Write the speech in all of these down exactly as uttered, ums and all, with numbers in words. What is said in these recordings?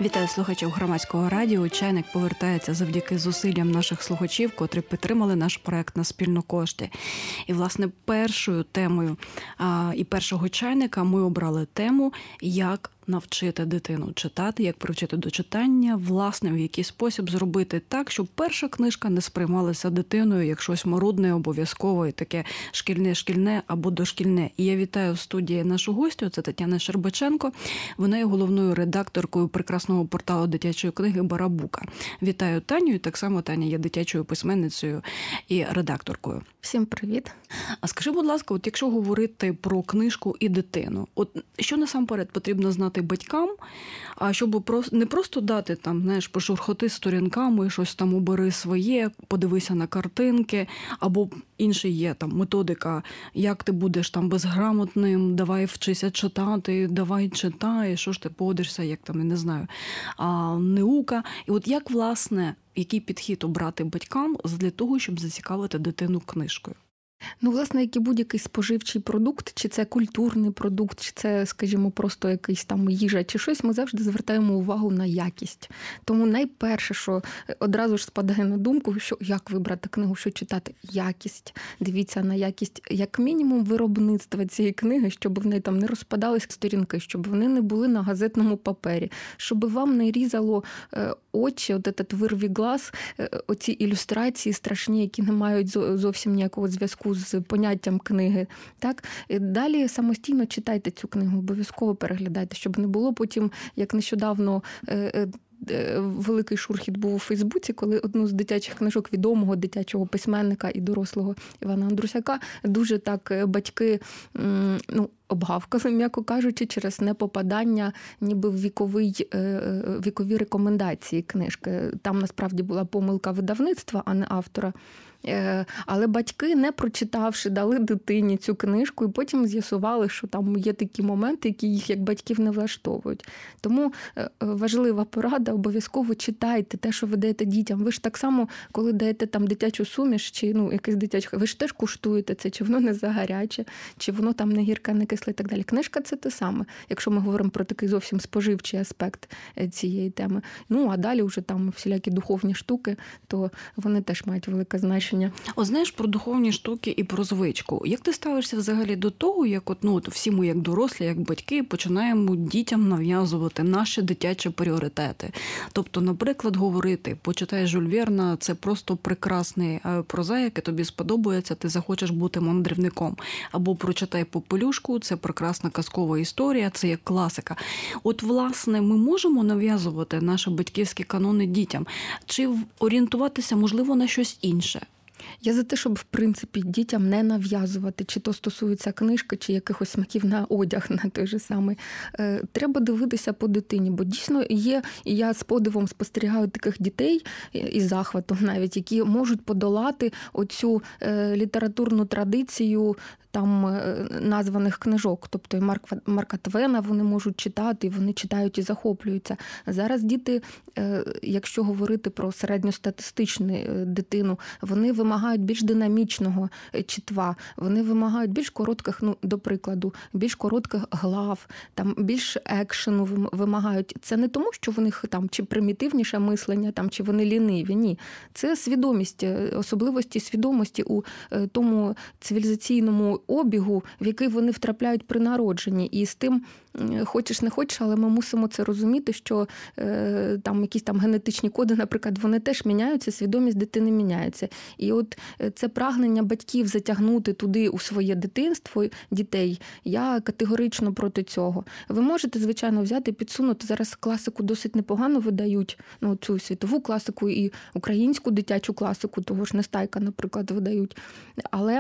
Вітаю слухачів Громадського радіо. «Чайник» повертається завдяки зусиллям наших слухачів, котрі підтримали наш проект на спільно кошти. І, власне, першою темою а, і першого «Чайника» ми обрали тему «Як навчити дитину читати, як привчити до читання, власне, в який спосіб зробити так, щоб перша книжка не сприймалася дитиною як щось марудне, обов'язкове, таке шкільне-шкільне або дошкільне». І я вітаю в студії нашу гостю, це Тетяна Щербаченко. Вона є головною редакторкою прекрасного порталу дитячої книги «Барабука». Вітаю Таню, і так само Таня є дитячою письменницею і редакторкою. Всім привіт. А скажи, будь ласка, от якщо говорити про книжку і дитину, от що насамперед потрібно знати батькам, а щоб просто не просто дати там, знаєш, пошурхоти сторінками, щось там обери своє, подивися на картинки, або інша є там методика, як ти будеш там безграмотним, давай вчися читати, давай читай, що ж ти поводишся, як там, я не знаю, а, наука. І от як, власне, який підхід обрати батькам для того, щоб зацікавити дитину книжкою? Ну, власне, як і будь-який споживчий продукт, чи це культурний продукт, чи це, скажімо, просто якийсь там їжа, чи щось, ми завжди звертаємо увагу на якість. Тому найперше, що одразу ж спадає на думку, що як вибрати книгу, що читати? Якість. Дивіться на якість, як мінімум, виробництва цієї книги, щоб в неї там не розпадались сторінки, щоб вони не були на газетному папері, щоб вам не різало очі, от этот вирві глаз, оці ілюстрації страшні, які не мають зовсім ніякого зв'язку з поняттям книги. Так? Далі самостійно читайте цю книгу, обов'язково переглядайте, щоб не було потім, як нещодавно великий шурхіт був у Фейсбуці, коли одну з дитячих книжок відомого дитячого письменника і дорослого Івана Андрусяка дуже так батьки, ну, обгавкали, м'яко кажучи, через непопадання ніби в віковий, вікові рекомендації книжки. Там насправді була помилка видавництва, а не автора. Але батьки, не прочитавши, дали дитині цю книжку і потім з'ясували, що там є такі моменти, які їх як батьків не влаштовують. Тому важлива порада, обов'язково читайте те, що ви даєте дітям. Ви ж так само, коли даєте там дитячу суміш, чи ну, якесь дитяче, ви ж теж куштуєте це, чи воно не загаряче, чи воно там не гірке, не кисле і так далі. Книжка – це те саме, якщо ми говоримо про такий зовсім споживчий аспект цієї теми. Ну, а далі вже там всілякі духовні штуки, то вони теж мають велике значення. О, знаєш, про духовні штуки і про звичку. Як ти ставишся взагалі до того, як от, ну, от всі ми, як дорослі, як батьки, починаємо дітям нав'язувати наші дитячі пріоритети? Тобто, наприклад, говорити, почитай Жюль Верна, це просто прекрасний прозаїк, і тобі сподобається, ти захочеш бути мандрівником. Або прочитай Попелюшку, це прекрасна казкова історія, це як класика. От, власне, ми можемо нав'язувати наші батьківські канони дітям? Чи орієнтуватися, можливо, на щось інше? Я за те, щоб, в принципі, дітям не нав'язувати, чи то стосується книжки, чи якихось смаків на одяг, на той же самий. Треба дивитися по дитині, бо дійсно є, і я з подивом спостерігаю таких дітей, і захватом навіть, які можуть подолати оцю літературну традицію там названих книжок. Тобто і Марка, Марка Твена вони можуть читати, і вони читають і захоплюються. Зараз діти, якщо говорити про середньостатистичну дитину, вони вимагають більш динамічного читва, вони вимагають більш коротких, ну, до прикладу, більш коротких глав, там більш екшену вимагають. Це не тому, що в них там чи примітивніше мислення, там чи вони ліниві. Ні. Це свідомість, особливості свідомості у тому цивілізаційному обігу, в який вони втрапляють при народженні. І з тим, хочеш не хочеш, але ми мусимо це розуміти, що е, там якісь там генетичні коди, наприклад, вони теж міняються, свідомість дитини міняється. І от це прагнення батьків затягнути туди у своє дитинство дітей, я категорично проти цього. Ви можете, звичайно, взяти і підсунути. Зараз класику досить непогано видають, ну, цю світову класику і українську дитячу класику, того ж Нестайка, наприклад, видають. Але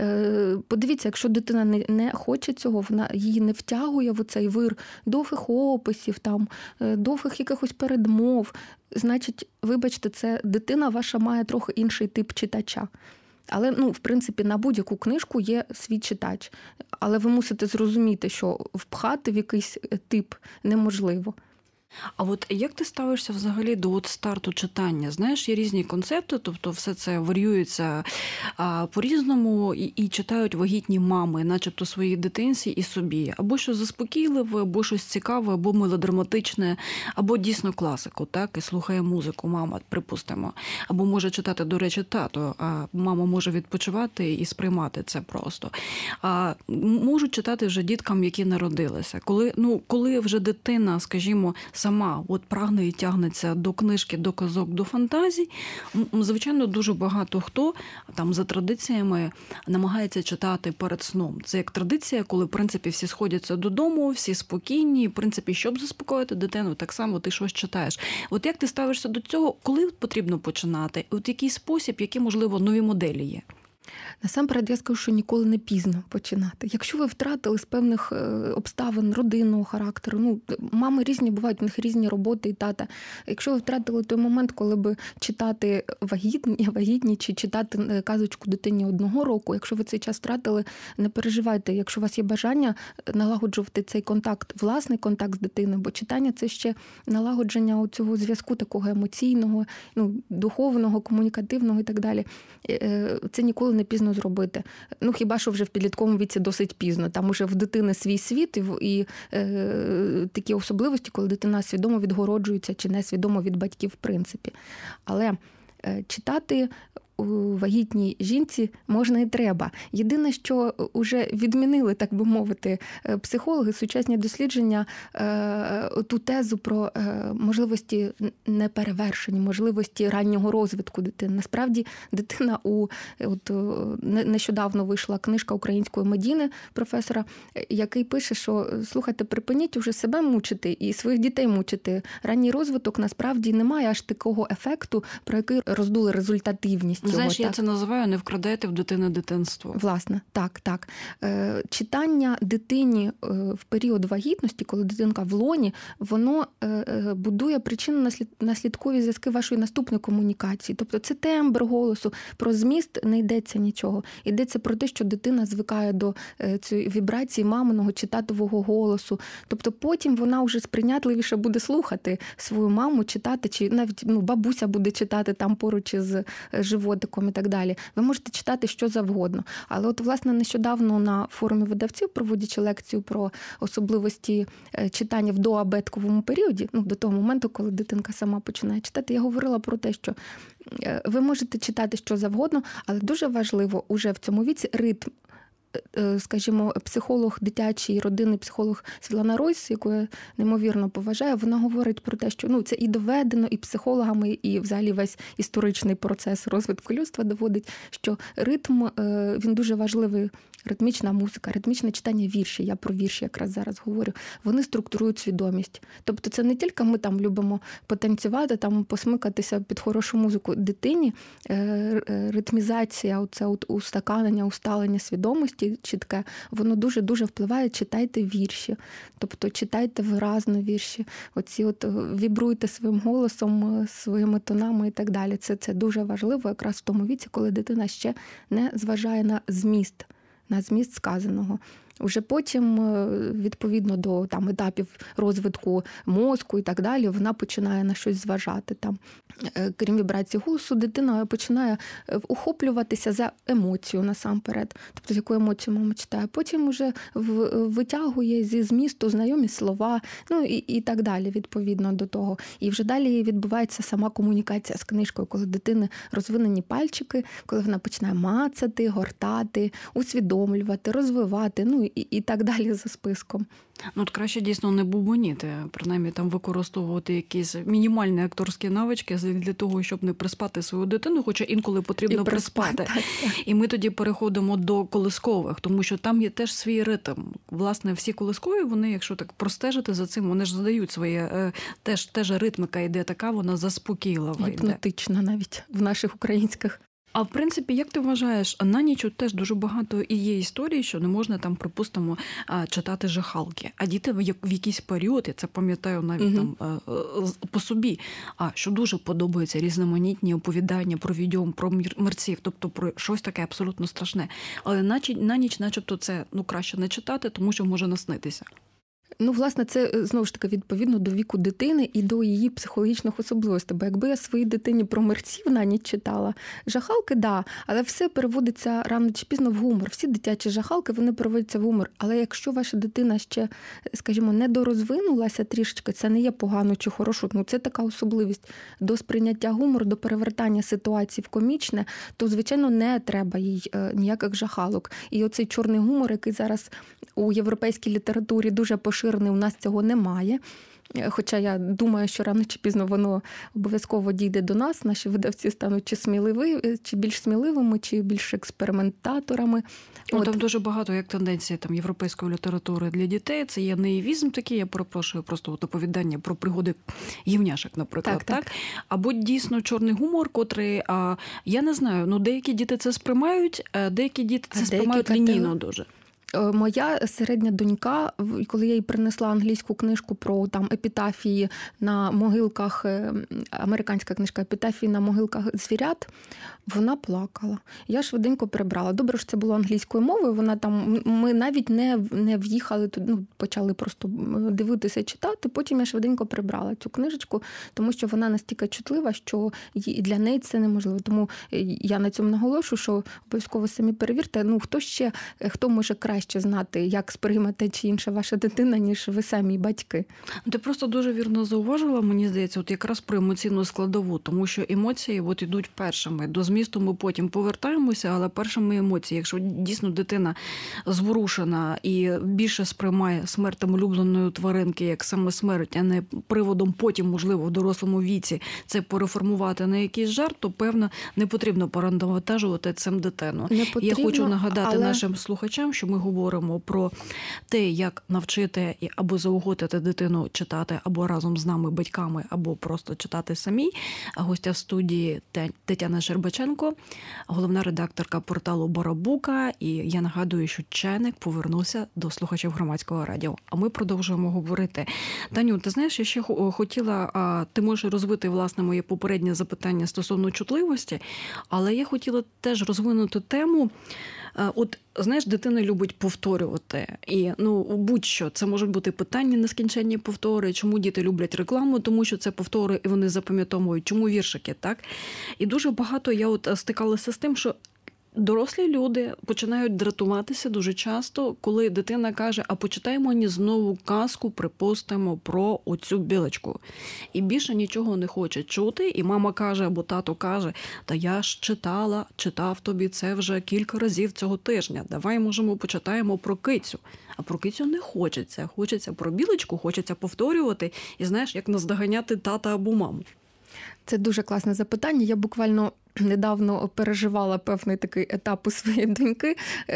е, подивіться, якщо дитина не, не хоче цього, вона її не втягує в оцей вир довгих описів, там, довгих якихось передмов, значить, вибачте, це дитина ваша має трохи інший тип читача. Але, ну, в принципі, на будь-яку книжку є свій читач. Але ви мусите зрозуміти, що впхати в якийсь тип неможливо. А от як ти ставишся взагалі до от старту читання? Знаєш, є різні концепти, тобто все це варіюється а, по-різному, і, і читають вагітні мами, начебто своїй дитинці і собі. Або щось заспокійливе, або щось цікаве, або мелодраматичне, або дійсно класику, так, і слухає музику мама, припустимо. Або може читати, до речі, тато, а мама може відпочивати і сприймати це просто. А можуть читати вже діткам, які народилися. Коли, ну, коли вже дитина, скажімо, сама от прагне і тягнеться до книжки, до казок, до фантазій, звичайно, дуже багато хто там за традиціями намагається читати перед сном. Це як традиція, коли, в принципі, всі сходяться додому, всі спокійні, в принципі, щоб заспокоїти дитину, так само ти щось читаєш. От як ти ставишся до цього, коли потрібно починати? От який спосіб, які, можливо, нові моделі є? Насамперед, я скажу, що ніколи не пізно починати. Якщо ви втратили з певних обставин родинного характеру, ну, мами різні бувають, у них різні роботи і тата. Якщо ви втратили той момент, коли би читати вагітні, вагітні чи читати казочку дитині одного року, якщо ви цей час втратили, не переживайте. Якщо у вас є бажання налагоджувати цей контакт, власний контакт з дитиною, бо читання – це ще налагодження цього зв'язку такого емоційного, ну, духовного, комунікативного і так далі. Це ніколи не пізно зробити. Ну, хіба що вже в підлітковому віці досить пізно. Там уже в дитини свій світ і, і е, такі особливості, коли дитина свідомо відгороджується чи несвідомо від батьків, в принципі. Але е, читати у вагітній жінці можна і треба. Єдине, що вже відмінили, так би мовити, психологи, сучасні дослідження, ту тезу про можливості неперевершення, можливості раннього розвитку дитини. Насправді, дитина у... От, нещодавно вийшла книжка української Медіни, професора, який пише, що, слухайте, припиніть уже себе мучити і своїх дітей мучити. Ранній розвиток, насправді, не має аж такого ефекту, про який роздули результативність. Знаєш, його, я це називаю «не вкрадайте в дитини дитинство». Власне, так, так. Е, читання дитині е, в період вагітності, коли дитинка в лоні, воно е, будує причинно-наслідкові зв'язки вашої наступної комунікації. Тобто це тембр голосу, про зміст не йдеться нічого. Йдеться про те, що дитина звикає до е, цієї вібрації маминого чи татового голосу. Тобто потім вона вже сприйнятливіше буде слухати свою маму, читати, чи навіть ну, бабуся буде читати там поруч із животиком і так далі. Ви можете читати що завгодно. Але от, власне, нещодавно на форумі видавців, проводячи лекцію про особливості читання в доабетковому періоді, ну, до того моменту, коли дитинка сама починає читати, я говорила про те, що ви можете читати що завгодно, але дуже важливо уже в цьому віці ритм. Скажімо, психолог дитячий, родинний психолог Світлана Ройс, яку я неймовірно поважаю, вона говорить про те, що ну, це і доведено, і психологами, і взагалі весь історичний процес розвитку людства доводить, що ритм, він дуже важливий. Ритмічна музика, ритмічне читання вірші, я про вірші якраз зараз говорю, вони структурують свідомість. Тобто це не тільки ми там любимо потанцювати, там посмикатися під хорошу музику. Дитині ритмізація, оце от устаканення, усталення свідомості чітке, воно дуже-дуже впливає. Читайте вірші, тобто читайте виразно вірші, оці от вібруйте своїм голосом, своїми тонами і так далі. Це, це дуже важливо якраз в тому віці, коли дитина ще не зважає на зміст. на зміст сказаного. Уже потім, відповідно до там, етапів розвитку мозку і так далі, вона починає на щось зважати. Там, крім вібрації голосу, дитина починає ухоплюватися за емоцію насамперед. Тобто, з якою емоцією мама читає. Потім вже витягує зі змісту знайомі слова, ну і, і так далі, відповідно до того. І вже далі відбувається сама комунікація з книжкою, коли дитини розвинені пальчики, коли вона починає мацати, гортати, усвідомлювати, розвивати, ну і, і так далі за списком. Ну, от краще дійсно не бубоніти, принаймні там використовувати якісь мінімальні акторські навички для того, щоб не приспати свою дитину, хоча інколи потрібно і приспати. Так, так. І ми тоді переходимо до колискових, тому що там є теж свій ритм. Власне, всі колискові, вони, якщо так простежити за цим, вони ж задають своє, теж, теж ритмика йде така, вона заспокійлива. Гіпнотична навіть в наших українських. А в принципі, як ти вважаєш, на ніч теж дуже багато і є історій, що не можна там, припустимо, читати жахалки. А діти в якийсь період, я це пам'ятаю навіть угу. там по собі, а що дуже подобаються різноманітні оповідання про відьом, про мерців, тобто про щось таке абсолютно страшне. Але на ніч начебто це ну краще не читати, тому що може наснитися. Ну, власне, це, знову ж таки, відповідно до віку дитини і до її психологічних особливостей. Бо якби я своїй дитині про мерців на ніч читала, жахалки, да, але все переводиться рано чи пізно в гумор. Всі дитячі жахалки, вони переводяться в гумор. Але якщо ваша дитина ще, скажімо, недорозвинулася трішечки, це не є погано чи хорошо, ну це така особливість до сприйняття гумору, до перевертання ситуації в комічне, то, звичайно, не треба їй ніяких жахалок. І оцей чорний гумор, який зараз у європейській літературі дуже поширений, у нас цього немає. Хоча я думаю, що рано чи пізно воно обов'язково дійде до нас. Наші видавці стануть чи сміливі, чи більш сміливими, чи більш експериментаторами. Ну, От. Там дуже багато як тенденції там, європейської літератури для дітей. Це є наївізм такий, я перепрошую, просто от оповідання про пригоди євняшок, наприклад. Так, так. так? Або дійсно чорний гумор, котрий, а, я не знаю, ну деякі діти це сприймають, а деякі діти це а сприймають деякі лінійно дуже. Моя середня донька, коли я їй принесла англійську книжку про там епітафії на могилках, американська книжка епітафії на могилках звірят, вона плакала. Я швиденько прибрала. Добре, що це було англійською мовою, вона там, ми навіть не, не в'їхали, ну, почали просто дивитися, читати, потім я швиденько прибрала цю книжечку, тому що вона настільки чутлива, що і для неї це неможливо. Тому я на цьому наголошую, що обов'язково самі перевірте, ну, хто ще, хто може краще ще знати, як сприйме те чи інша ваша дитина, ніж ви самі батьки. Ти просто дуже вірно зауважила, мені здається, от якраз про емоційну складову, тому що емоції от ідуть першими. До змісту ми потім повертаємося, але першими емоції. Якщо дійсно дитина зворушена і більше сприймає смерть там улюбленої тваринки, як саме смерть, а не приводом потім, можливо, в дорослому віці це переформувати на якийсь жарт, то, певно, не потрібно перенавантажувати цим дитину. Не потрібно, я хочу нагадати але... нашим слухачам, що ми говоримо про те, як навчити або заохотити дитину читати або разом з нами, батьками, або просто читати самі. Гостя в студії Тетяна Щербаченко, головна редакторка порталу Барабука. І я нагадую, що Чайник повернувся до слухачів Громадського радіо. А ми продовжуємо говорити. Таню, ти знаєш, я ще хотіла, ти можеш розвити, власне, моє попереднє запитання стосовно чутливості, але я хотіла теж розвинути тему. От, знаєш, дитина любить повторювати. І, ну, будь-що, це можуть бути питання, нескінченні повтори. Чому діти люблять рекламу? Тому що це повтори, і вони запам'ятовують. Чому віршики, так? І дуже багато я от стикалася з тим, що дорослі люди починають дратуватися дуже часто, коли дитина каже, а почитаємо мені знову казку, припустимо, про оцю білочку. І більше нічого не хоче чути, і мама каже, або тато каже, та я ж читала, читав тобі це вже кілька разів цього тижня, давай, можемо, почитаємо про кицю. А про кицю не хочеться, хочеться про білочку, хочеться повторювати, і знаєш, як наздоганяти тата або маму. Це дуже класне запитання. Я буквально недавно переживала певний такий етап у своєї доньки.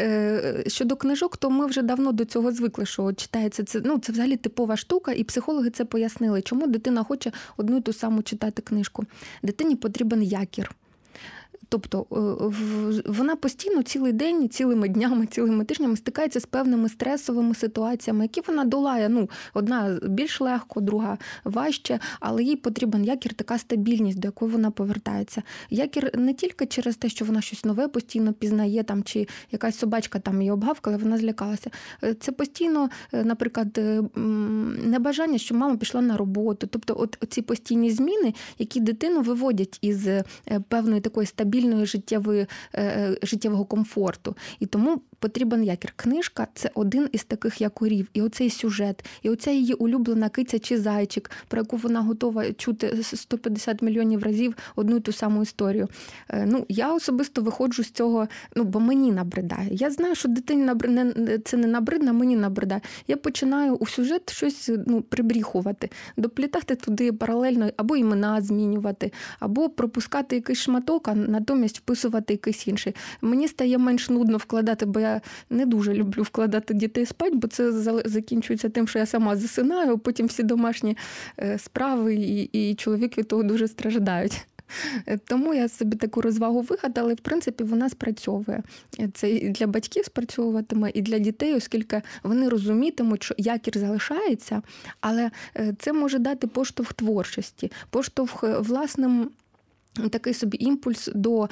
Щодо книжок, то ми вже давно до цього звикли, що читається це, ну, це взагалі типова штука, і психологи це пояснили, чому дитина хоче одну і ту саму читати книжку. Дитині потрібен якір. Тобто вона постійно цілий день, цілими днями, цілими тижнями стикається з певними стресовими ситуаціями, які вона долає. Ну, одна більш легко, друга важче, але їй потрібен якір, така стабільність, до якої вона повертається. Якір не тільки через те, що вона щось нове постійно пізнає, там, чи якась собачка там її обгавкала, вона злякалася. Це постійно, наприклад, небажання, що мама пішла на роботу. Тобто от ці постійні зміни, які дитину виводять із певної такої стабільності, життєвої, життєвого комфорту. І тому потрібен якір. Книжка – це один із таких якорів. І оцей сюжет, і оця її улюблена киця чи зайчик, про яку вона готова чути сто п'ятдесят мільйонів разів одну і ту саму історію. Ну, я особисто виходжу з цього, ну, бо мені набридає. Я знаю, що дитині набридне, це не набридне, мені набридає. Я починаю у сюжет щось, ну, прибріхувати, доплітати туди паралельно, або імена змінювати, або пропускати якийсь шматок, а натомість вписувати якийсь інший. Мені стає менш нудно вкладати, бо я не дуже люблю вкладати дітей спать, бо це закінчується тим, що я сама засинаю, потім всі домашні справи і, і чоловік від того дуже страждають. Тому я собі таку розвагу вигадала, і, в принципі, вона спрацьовує. Це і для батьків спрацьовуватиме, і для дітей, оскільки вони розумітимуть, що якір залишається, але це може дати поштовх творчості, поштовх власним такий собі імпульс до,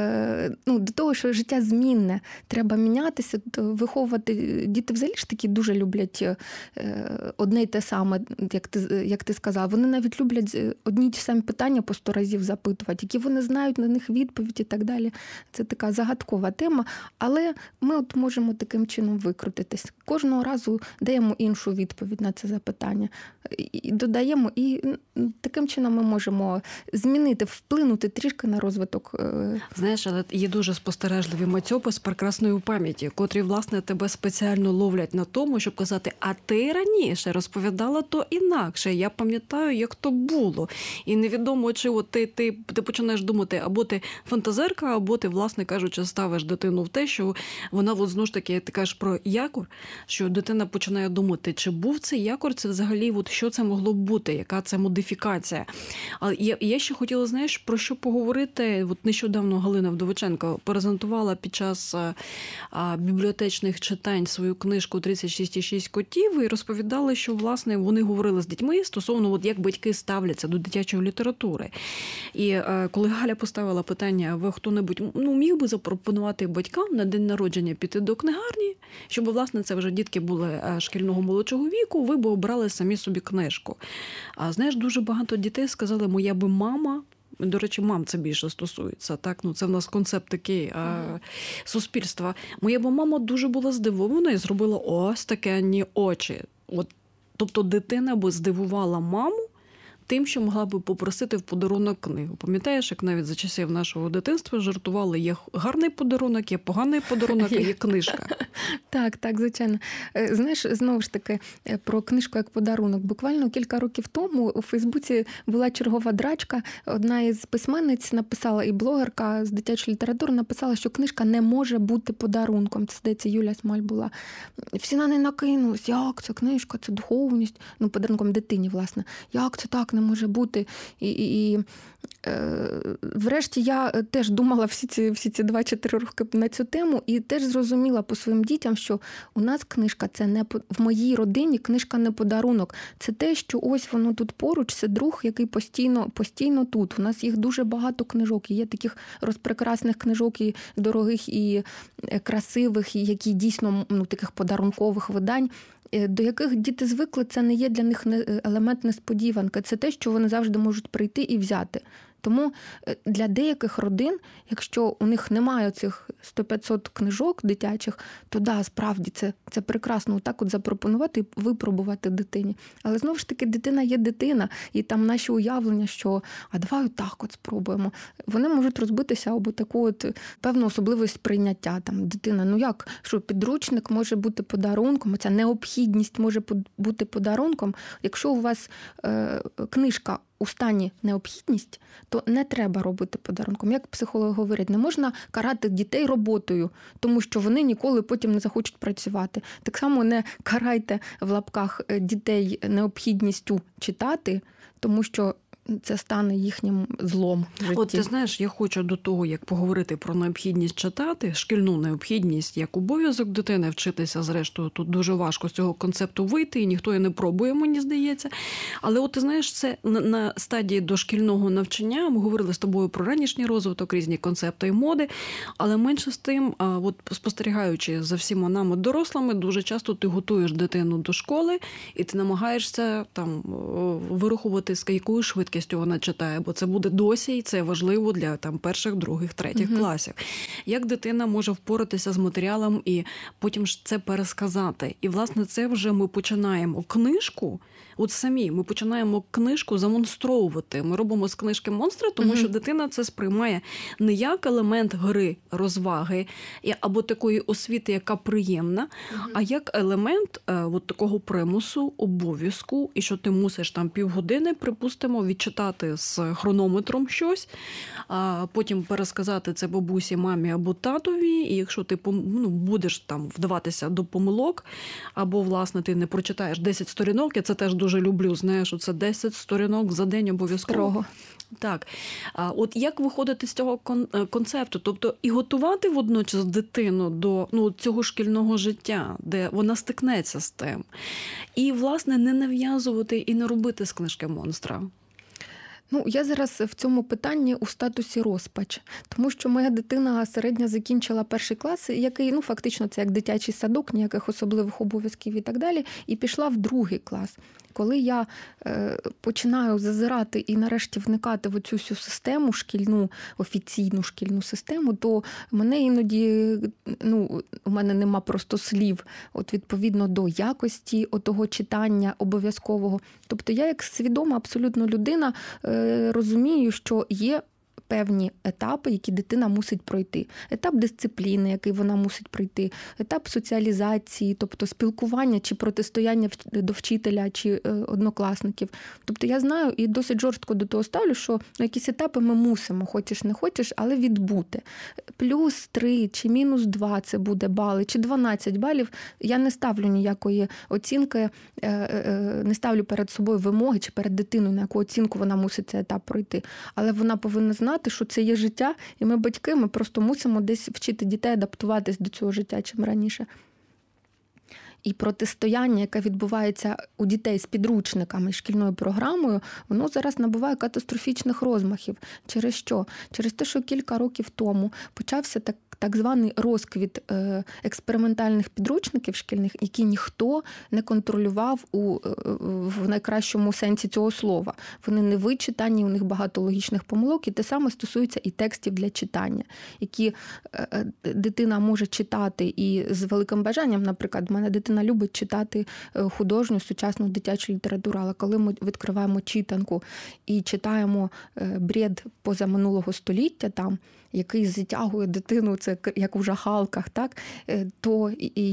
ну, до того, що життя змінне, треба мінятися, виховувати. Діти взагалі ж такі дуже люблять одне й те саме, як ти, як ти сказав. Вони навіть люблять одні й ті самі питання по сто разів запитувати, які вони знають на них відповідь і так далі. Це така загадкова тема, але ми от можемо таким чином викрутитись. Кожного разу даємо іншу відповідь на це запитання. І додаємо, і таким чином ми можемо змінити, вплинути трішки на розвиток. Знаєш, але є дуже спостережливі мацьопи з прекрасною пам'яті, котрі, власне, тебе спеціально ловлять на тому, щоб казати, а ти раніше розповідала то інакше, я пам'ятаю, як то було. І невідомо, чи от ти, ти, ти починаєш думати, або ти фантазерка, або ти, власне кажучи, ставиш дитину в те, що вона, от, знову ж таки, ти кажеш про якор, що дитина починає думати, чи був цей якор, це взагалі, от, що це могло б бути, яка це модифікація. Але я, я ще хотіла, знаєш, про що поговорити. От нещодавно Галина Вдовиченко презентувала під час а, а, бібліотечних читань свою книжку «тридцять шість і шість котів» і розповідали, що, власне, вони говорили з дітьми стосовно, от, як батьки ставляться до дитячої літератури. І а, коли Галя поставила питання, ви хто-небудь, ну, міг би запропонувати батькам на день народження піти до книгарні, щоб, власне, це вже дітки були шкільного молодшого віку, ви б обрали самі собі книжку. А, знаєш, дуже багато дітей сказали, моя би мама. До речі, мам це більше стосується. Так? Ну, це в нас концепт такий а, суспільства. Моя бо мама дуже була здивована і зробила ось такі очі. От, тобто дитина би здивувала маму тим, що могла би попросити в подарунок книгу. Пам'ятаєш, як навіть за часів нашого дитинства жартували, є гарний подарунок, є поганий подарунок, є книжка. Так, так, звичайно. Знаєш, знову ж таки, про книжку як подарунок. Буквально кілька років тому у Фейсбуці була чергова драчка. Одна із письменниць написала, і блогерка з дитячої літератури написала, що книжка не може бути подарунком. Це, здається, Юля Смаль була. Всі на неї накинулись. Як це книжка, це духовність. Ну, подарунком дитині, власне. Як це так не може бути? І, і, і е, врешті я теж думала всі ці, всі ці два-чотири роки на цю тему і теж зрозуміла по своїм дітям, що у нас книжка, це не в моїй родині книжка не подарунок. Це те, що ось воно тут поруч, це друг, який постійно, постійно тут. У нас їх дуже багато книжок. І є таких розпрекрасних книжок, і дорогих, і красивих, і які дійсно, ну, таких подарункових видань, до яких діти звикли, це не є для них елемент несподіванки. Це те, що вони завжди можуть прийти і взяти. Тому для деяких родин, якщо у них немає цих сто-п'ятсот книжок дитячих, то да, справді це, це прекрасно так от запропонувати і випробувати дитині. Але знову ж таки, дитина є дитина, і там наші уявлення, що а давай так от спробуємо, вони можуть розбитися об таку от певну особливість прийняття. Там дитина, ну як, що підручник може бути подарунком, ця необхідність може бути подарунком. Якщо у вас е, книжка у стані необхідність, то не треба робити подарунком. Як психологи говорять, не можна карати дітей роботою, тому що вони ніколи потім не захочуть працювати. Так само не карайте в лапках дітей необхідністю читати, тому що це стане їхнім злом в житті. От ти знаєш, я хочу до того, як поговорити про необхідність читати, шкільну необхідність, як обов'язок дитини вчитися, зрештою, тут дуже важко з цього концепту вийти, і ніхто і не пробує, мені здається. Але от ти знаєш, це на стадії дошкільного навчання, ми говорили з тобою про ранішній розвиток, різні концепти і моди, але менше з тим, от спостерігаючи за всіма нами дорослими, дуже часто ти готуєш дитину до школи, і ти намагаєшся там вирахувати, з якою швидкістю вона читає, бо це буде досі, і це важливо для там перших, других, третіх угу. класів. Як дитина може впоратися з матеріалом і потім ж це пересказати? І, власне, це вже ми починаємо книжку, от самі, ми починаємо книжку замонстровувати. Ми робимо з книжки монстра, тому угу. що дитина це сприймає не як елемент гри, розваги, або такої освіти, яка приємна, угу. а як елемент е, от такого примусу, обов'язку, і що ти мусиш там півгодини, припустимо, відчитати з хронометром щось, а потім пересказати це бабусі, мамі або татові, і якщо ти ну, будеш там вдаватися до помилок, або, власне, ти не прочитаєш десять сторінок, я це теж дуже люблю, знаєш, це десять сторінок за день обов'язково. Строго. Так. А от як виходити з цього концепту? Тобто і готувати водночас дитину до ну, цього шкільного життя, де вона стикнеться з тим. І, власне, не нав'язувати і не робити з книжки монстра. Ну, я зараз в цьому питанні у статусі розпач, тому що моя дитина середня закінчила перший клас, який, ну, фактично, це як дитячий садок, ніяких особливих обов'язків і так далі, і пішла в другий клас. Коли я е, починаю зазирати і нарешті вникати в оцю всю систему, шкільну, офіційну шкільну систему, то мене іноді, ну, у мене нема просто слів, от відповідно до якості отого читання обов'язкового. Тобто я як свідома абсолютно людина е, розумію, що є певні етапи, які дитина мусить пройти. Етап дисципліни, який вона мусить пройти, етап соціалізації, тобто спілкування чи протистояння до вчителя чи однокласників. Тобто я знаю і досить жорстко до того ставлю, що на якісь етапи ми мусимо, хочеш не хочеш, але відбути. Плюс три чи мінус два це буде бали, чи дванадцять балів. Я не ставлю ніякої оцінки, не ставлю перед собою вимоги чи перед дитиною, на яку оцінку вона мусить цей етап пройти. Але вона повинна знати, що це є життя, і ми, батьки, ми просто мусимо десь вчити дітей адаптуватись до цього життя чим раніше. І протистояння, яке відбувається у дітей з підручниками, шкільною програмою, воно зараз набуває катастрофічних розмахів. Через що? Через те, що кілька років тому почався так, так званий розквіт експериментальних підручників шкільних, які ніхто не контролював у, в найкращому сенсі цього слова. Вони не вичитані, у них багато логічних помилок, і те саме стосується і текстів для читання, які дитина може читати і з великим бажанням, наприклад, в мене дитина любить читати художню, сучасну дитячу літературу, але коли ми відкриваємо читанку і читаємо бред позаминулого століття там, який затягує дитину, це як у жахалках, так, то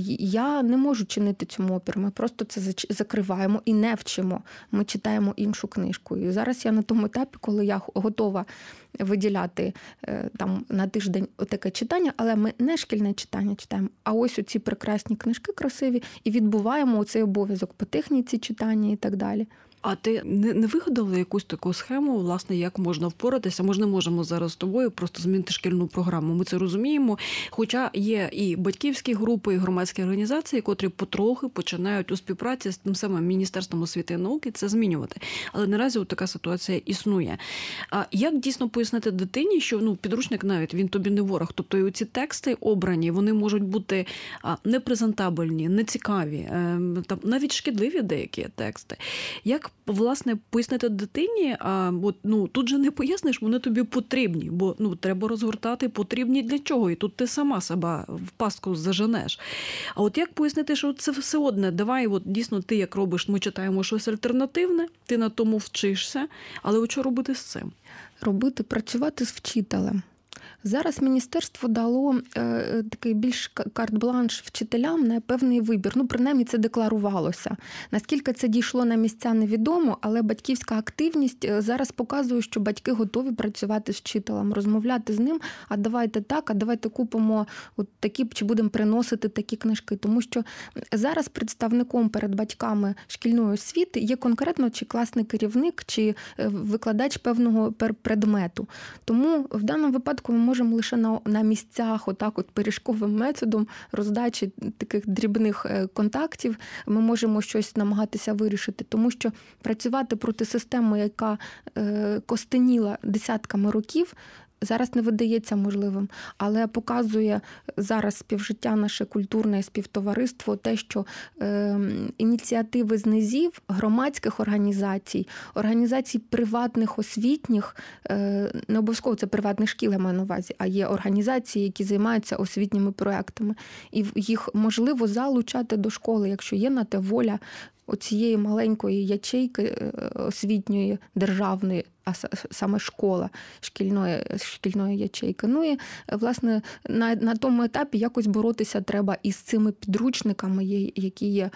я не можу чинити цьому опір. Ми просто це закриваємо і не вчимо. Ми читаємо іншу книжку. І зараз я на тому етапі, коли я готова виділяти там на тиждень таке читання, але ми не шкільне читання читаємо, а ось оці прекрасні книжки красиві, і відбуваємо оцей обов'язок по техніці читання і так далі. А ти не, не вигадала якусь таку схему, власне, як можна впоратися? Ми ж не можемо зараз з тобою просто змінити шкільну програму. Ми це розуміємо. Хоча є і батьківські групи, і громадські організації, котрі потрохи починають у співпраці з тим самим Міністерством освіти і науки це змінювати. Але наразі от така ситуація існує. А як дійсно пояснити дитині, що ну підручник навіть, він тобі не ворог? Тобто і оці тексти обрані, вони можуть бути непрезентабельні, нецікаві, там навіть шкідливі деякі тексти. Як власне, пояснити дитині, а от, ну, тут же не поясниш, вони тобі потрібні, бо ну, треба розгортати, потрібні для чого, і тут ти сама себе в пастку заженеш. А от як пояснити, що це все одне, давай, от дійсно ти як робиш, ми читаємо щось альтернативне, ти на тому вчишся, але от що робити з цим? Робити, працювати з вчителем. Зараз міністерство дало е, такий більш карт-бланш вчителям на певний вибір. Ну, принаймні, це декларувалося. Наскільки це дійшло на місця, невідомо, але батьківська активність зараз показує, що батьки готові працювати з вчителем, розмовляти з ним, а давайте так, а давайте купимо от такі, чи будемо приносити такі книжки. Тому що зараз представником перед батьками шкільної освіти є конкретно чи класний керівник, чи викладач певного предмету. Тому в даному випадку ми можемо лише на, на місцях, отак от пиріжковим методом роздачі таких дрібних контактів, ми можемо щось намагатися вирішити. Тому що працювати проти системи, яка е, костеніла десятками років, зараз не видається можливим, але показує зараз співжиття наше культурне співтовариство те, що е, ініціативи з низів, громадських організацій, організацій приватних освітніх, е, не обов'язково це приватних шкіл, я маю на увазі, а є організації, які займаються освітніми проектами. І їх можливо залучати до школи, якщо є на те воля оцієї маленької ячейки освітньої, державної, а саме школа шкільної, шкільної ячейки. Ну і, власне, на, на тому етапі якось боротися треба із цими підручниками, які є,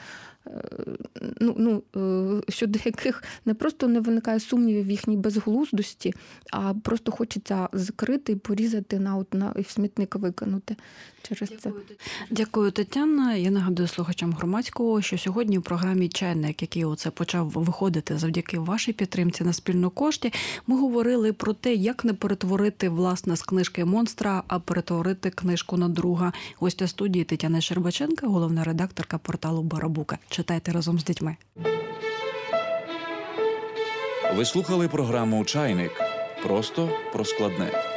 ну, ну, щодо яких не просто не виникає сумнівів в їхній безглуздості, а просто хочеться закрити і порізати на, от, на, і в смітник викинути через це. Дякую, Тетяна. Я нагадую слухачам громадського, що сьогодні в програмі «Чайник», який оце почав виходити завдяки вашій підтримці на спільну кошті, ми говорили про те, як не перетворити, власне, з книжки монстра, а перетворити книжку на друга. Гостя студії Тетяна Щербаченка, головна редакторка порталу «Барабука». Читайте разом з дітьми. Ви слухали програму «Чайник». Просто про складне.